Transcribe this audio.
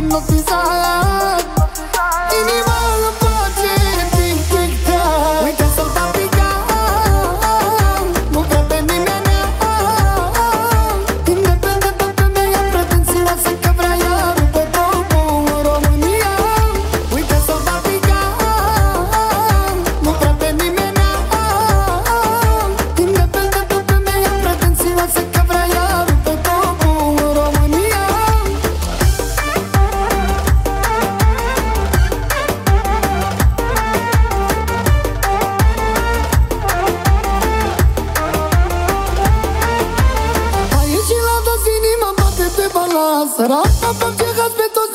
hipnotizat. Inima îmi face tic-tic-tac. Uite să-l dau picat, nu vrea pe nimeni. Independentă femeia pretențioasă că vrea ea rupe topul în România. Uite să-l dau picat, nu vrea pe nimeni. Independentă femeia pretențioasă că vrea ea rupe topul în România. Aici la dos inima bate pe balans. Săraca face haz pe toți